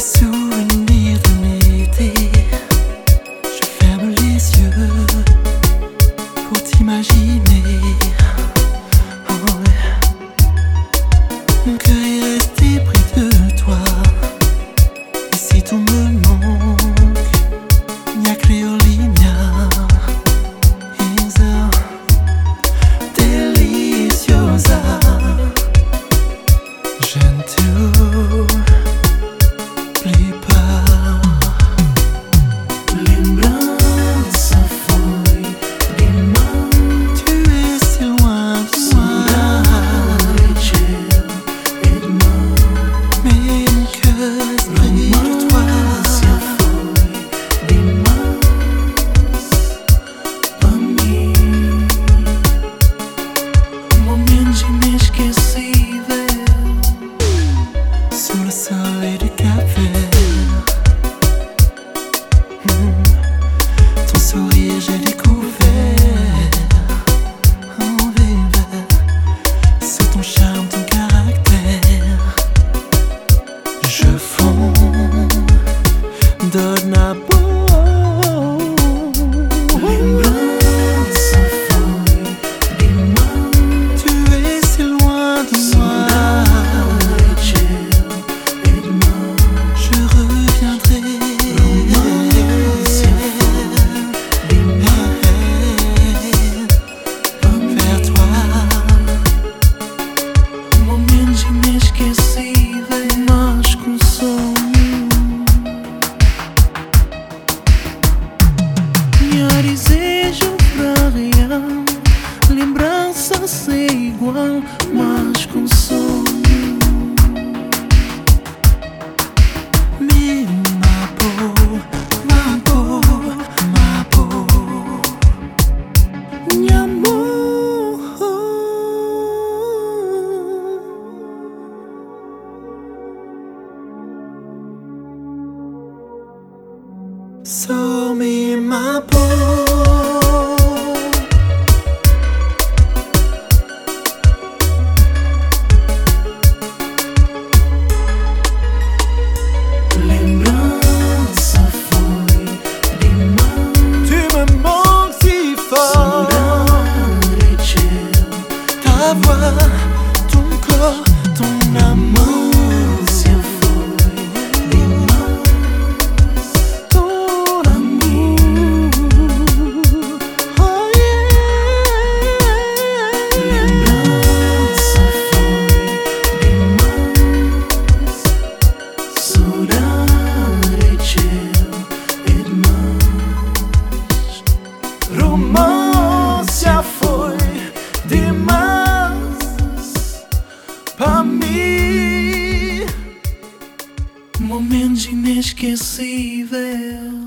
souvenirs d'un été. Je ferme les yeux pour t'imaginer. Oh ouais. Mon cœur est resté près de toi. Et si tout me manque, mia creolina is deliciosa. Je ne t'oublie pas. Lembrança foi demais. Tu es si loin de moi. Mais mon cœur est près de toi. Sous le soleil du Cap-Vert, ton sourire j'ai découvert. Oh baby, sous ton charme, ton caractère, je fonds donne à beau. Lembrança foi demais. Tu es si loin de moi. Je reviendrai vers toi. Momentos inesquecíveis, nós com sonho. Meu desejo pra real, lembrança ser igual, mas com sonho. Mais ma peau, ma peau, ma peau, Meu amor. some ma peau. Lembrança foi demais. Tu me manques si fort. Saudade teu, Ta voix, ton corps, ton amour, se foi demais. ton amour. Oh yeah. Lembrança foi demais. Saudade teu é demais. Romância foi demais pra mim. Momentos inesquecíveis.